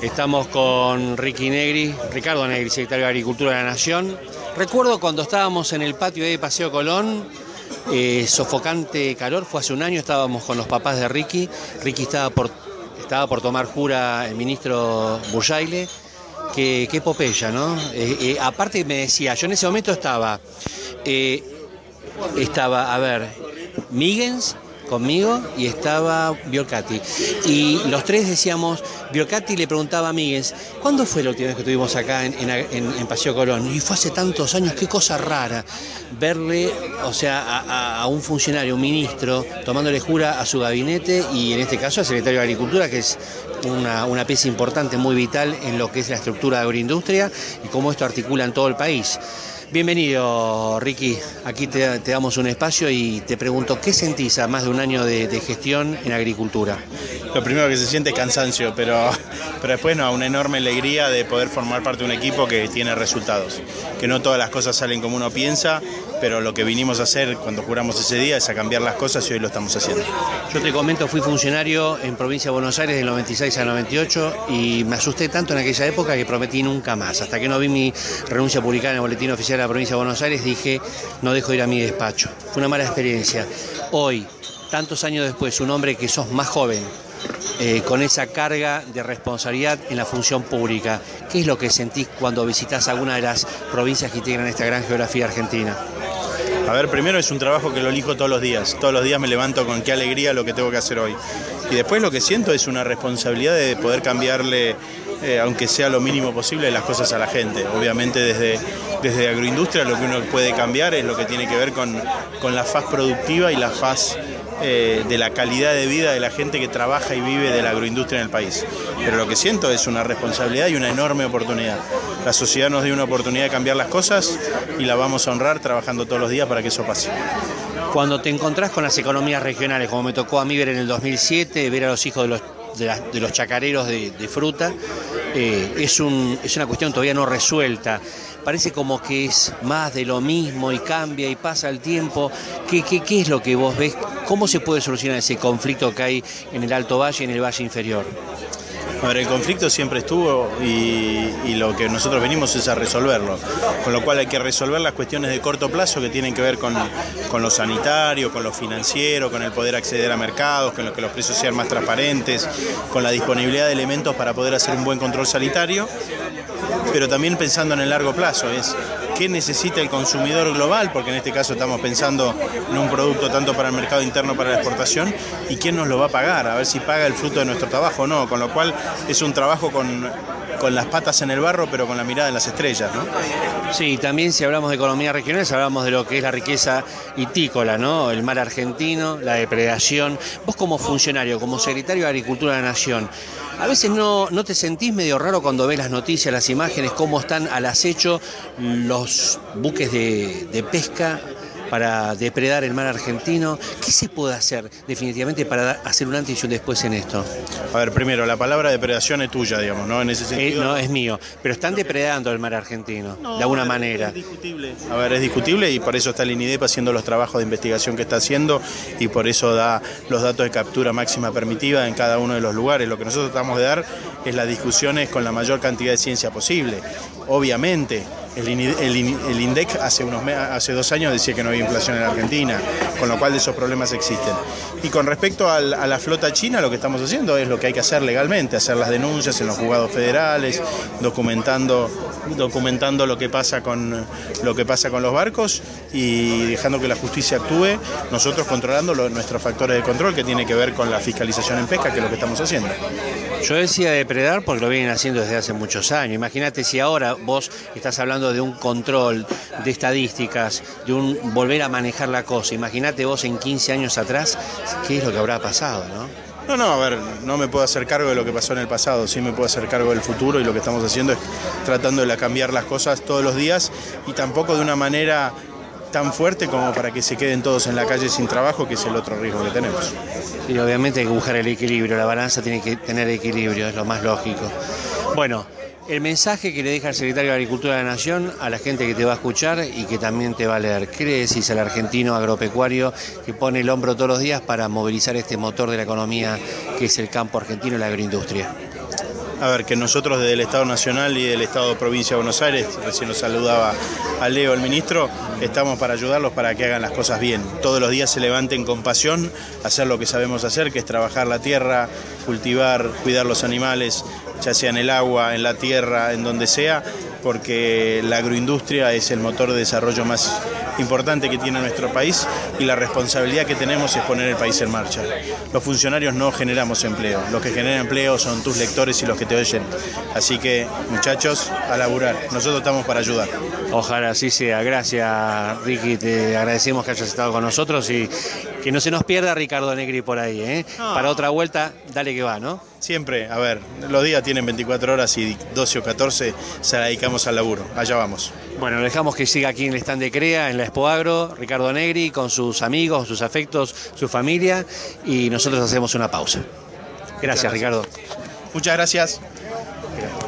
Estamos con Ricardo Negri, secretario de Agricultura de la Nación. Recuerdo cuando estábamos en el patio de Paseo Colón, sofocante calor, fue hace un año, estábamos con los papás de Ricky. Ricky estaba por tomar jura el ministro Burjaile. Qué epopeya, ¿no? Aparte me decía, yo en ese momento estaba Míguez conmigo y estaba Biolcati. Y los tres decíamos, Biolcati le preguntaba a Míguez, ¿cuándo fue la última vez que estuvimos acá en Paseo Colón? Y fue hace tantos años, qué cosa rara verle, o sea, a un funcionario, un ministro, tomándole jura a su gabinete y en este caso al secretario de Agricultura, que es una pieza importante, muy vital en lo que es la estructura de agroindustria y cómo esto articula en todo el país. Bienvenido, Ricky. Aquí te damos un espacio y te pregunto, ¿qué sentís a más de un año de gestión en agricultura? Lo primero que se siente es cansancio, pero después una enorme alegría de poder formar parte de un equipo que tiene resultados. Que no todas las cosas salen como uno piensa, pero lo que vinimos a hacer cuando juramos ese día es a cambiar las cosas y hoy lo estamos haciendo. Yo te comento, fui funcionario en Provincia de Buenos Aires del 96 al 98 y me asusté tanto en aquella época que prometí nunca más. Hasta que no vi mi renuncia publicada en el Boletín Oficial de la Provincia de Buenos Aires, dije, no dejo ir a mi despacho. Fue una mala experiencia. Hoy, tantos años después, un hombre que sos más joven, con esa carga de responsabilidad en la función pública, ¿qué es lo que sentís cuando visitas alguna de las provincias que integran esta gran geografía argentina? A ver, primero es un trabajo que lo elijo todos los días me levanto con qué alegría lo que tengo que hacer hoy. Y después lo que siento es una responsabilidad de poder cambiarle, aunque sea lo mínimo posible, las cosas a la gente. Obviamente desde agroindustria lo que uno puede cambiar es lo que tiene que ver con la faz productiva y la faz de la calidad de vida de la gente que trabaja y vive de la agroindustria en el país. Pero lo que siento es una responsabilidad y una enorme oportunidad. La sociedad nos dio una oportunidad de cambiar las cosas y la vamos a honrar trabajando todos los días para que eso pase. Cuando te encontrás con las economías regionales, como me tocó a mí ver en el 2007, ver a los hijos de los chacareros de fruta, es una cuestión todavía no resuelta. Parece como que es más de lo mismo y cambia y pasa el tiempo. ¿Qué es lo que vos ves? ¿Cómo se puede solucionar ese conflicto que hay en el Alto Valle y en el Valle Inferior? A ver, el conflicto siempre estuvo y lo que nosotros venimos es a resolverlo, con lo cual hay que resolver las cuestiones de corto plazo que tienen que ver con lo sanitario, con lo financiero, con el poder acceder a mercados, con que los precios sean más transparentes, con la disponibilidad de elementos para poder hacer un buen control sanitario, pero también pensando en el largo plazo, es qué necesita el consumidor global, porque en este caso estamos pensando en un producto tanto para el mercado interno como para la exportación, y quién nos lo va a pagar, a ver si paga el fruto de nuestro trabajo o no, con lo cual es un trabajo con las patas en el barro, pero con la mirada en las estrellas, ¿no? Sí, también si hablamos de economía regional, hablamos de lo que es la riqueza hitícola, ¿no? El mar argentino, la depredación. Vos como funcionario, como secretario de Agricultura de la Nación, a veces no te sentís medio raro cuando ves las noticias, las imágenes, cómo están al acecho los buques de pesca para depredar el mar argentino. ¿Qué se puede hacer definitivamente para hacer un antes y un después en esto? A ver, primero, la palabra depredación es tuya, digamos, ¿no? En ese sentido. No, es mío, pero están depredando el mar argentino, de alguna manera. Es discutible. A ver, es discutible y por eso está el INIDEP haciendo los trabajos de investigación que está haciendo y por eso da los datos de captura máxima permitida en cada uno de los lugares. Lo que nosotros tratamos de dar es las discusiones con la mayor cantidad de ciencia posible. Obviamente, el INDEC hace 2 años decía que no había inflación en la Argentina, con lo cual esos problemas existen. Y con respecto a la flota china, lo que estamos haciendo es lo que hay que hacer legalmente, hacer las denuncias en los juzgados federales, documentando lo que pasa con los barcos y dejando que la justicia actúe, nosotros controlando nuestros factores de control que tiene que ver con la fiscalización en pesca, que es lo que estamos haciendo. Yo decía depredar porque lo vienen haciendo desde hace muchos años. Imagínate si ahora vos estás hablando de un control de estadísticas, de un volver a manejar la cosa. Imagínate vos en 15 años atrás, qué es lo que habrá pasado, ¿no? No, a ver, no me puedo hacer cargo de lo que pasó en el pasado, sí me puedo hacer cargo del futuro y lo que estamos haciendo es tratando de cambiar las cosas todos los días y tampoco de una manera tan fuerte como para que se queden todos en la calle sin trabajo, que es el otro riesgo que tenemos. Y obviamente hay que buscar el equilibrio, la balanza tiene que tener equilibrio, es lo más lógico. Bueno, el mensaje que le deja el secretario de Agricultura de la Nación a la gente que te va a escuchar y que también te va a leer. ¿Qué le decís al argentino agropecuario que pone el hombro todos los días para movilizar este motor de la economía que es el campo argentino y la agroindustria? A ver, que nosotros desde el Estado Nacional y del Estado de Provincia de Buenos Aires, recién nos saludaba a Leo, el ministro, estamos para ayudarlos para que hagan las cosas bien. Todos los días se levanten con pasión, hacer lo que sabemos hacer, que es trabajar la tierra, cultivar, cuidar los animales, ya sea en el agua, en la tierra, en donde sea, porque la agroindustria es el motor de desarrollo más importante que tiene nuestro país y la responsabilidad que tenemos es poner el país en marcha. Los funcionarios no generamos empleo, los que generan empleo son tus lectores y los que te oyen. Así que, muchachos, a laburar. Nosotros estamos para ayudar. Ojalá así sea. Gracias, Ricky. Te agradecemos que hayas estado con nosotros y que no se nos pierda Ricardo Negri por ahí, ¿eh? No. Para otra vuelta, dale que va, ¿no? Siempre, a ver, los días tienen 24 horas y 12 o 14 se la dedicamos al laburo. Allá vamos. Bueno, dejamos que siga aquí en el stand de CREA, en la Expo Agro, Ricardo Negri, con sus amigos, sus afectos, su familia, y nosotros hacemos una pausa. Gracias, Ricardo. Muchas gracias.